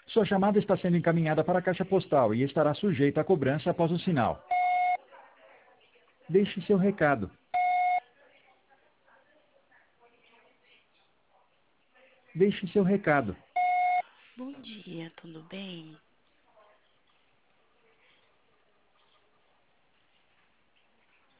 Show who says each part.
Speaker 1: Sua chamada está sendo encaminhada para a caixa postal e estará sujeita a cobrança após o sinal. Deixe seu recado. Deixe seu recado.
Speaker 2: Bom dia, tudo bem?